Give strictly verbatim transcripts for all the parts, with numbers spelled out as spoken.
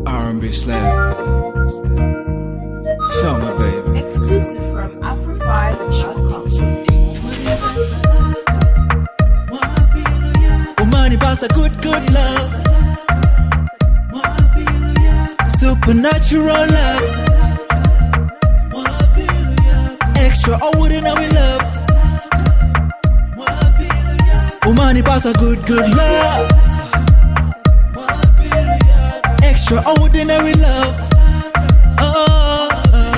R and B slave. Feel me, baby. Exclusive from Afrofi dot com. Umani pass a good, good love. Supernatural love. Extraordinary love. Umani pass a good, good love. Extraordinary love. Oh,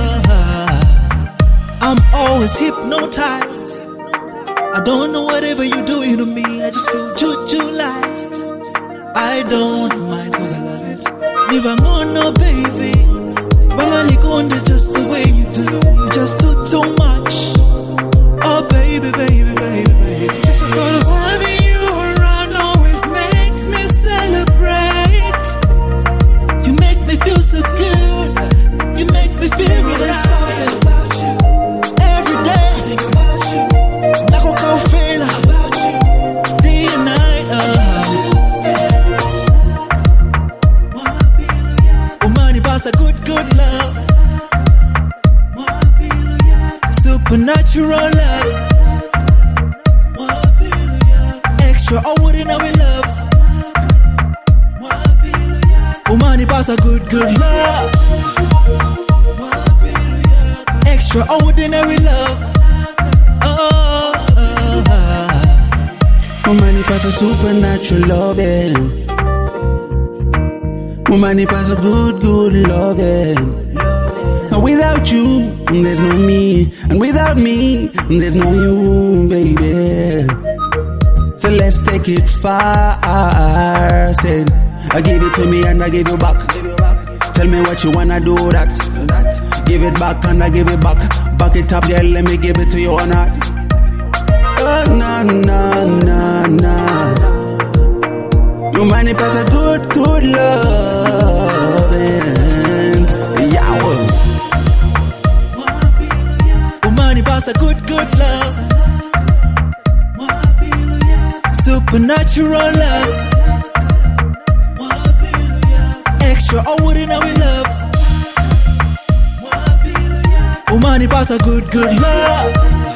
I'm always hypnotized. I don't know whatever you're doing to me. I just feel juju-lized. I don't mind cause I love it. Never no baby. Bangali Gonda just the way you do. You just do too much. Oh baby, baby, baby, baby. Just as good as having you around always makes me celebrate. You make me feel so good. You make me feel really something about you. Every day I think about you. Like a cold feeling about you. Day and night. Uh. Umani pass a good, good love. Supernatural love. Extraordinary love. Umani pass a good, good love. Extraordinary love. Oh, oh, oh. Umani pass a supernatural loving. Umani pass a good, good loving. And without you, there's no me. And without me, there's no you, baby. So let's take it far. Said, I give it to me and I give you back. Tell me what you wanna do that. Give it back and I give it back. Back it up, girl, let me give it to you or not. Oh, no, no, no, no. Umani pass a good, good love. Yeah. Umani pass a good, good love. Supernatural love. Extraordinary love. Umani pass a good, good love.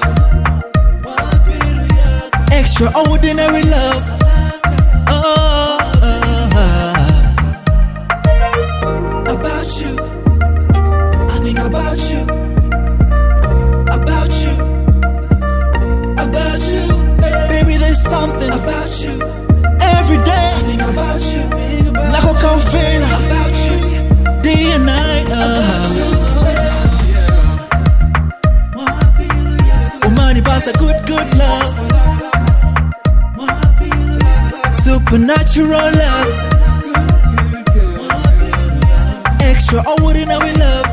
Extraordinary love. Oh, oh, oh. About you, I think about you. About you, about you. Baby, there's something about you. Every day I think about you. Like a cold feeling about you. Day and night. Uh. Umani pass a good, good love. Supernatural love. Extraordinary love.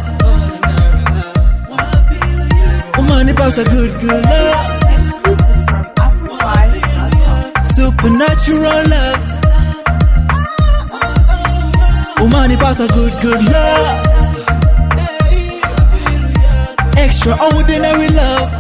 Umani pass a good, good love. Exclusive from Afrofi dot com. Supernatural love. Umani pass a good, good love. Extraordinary love.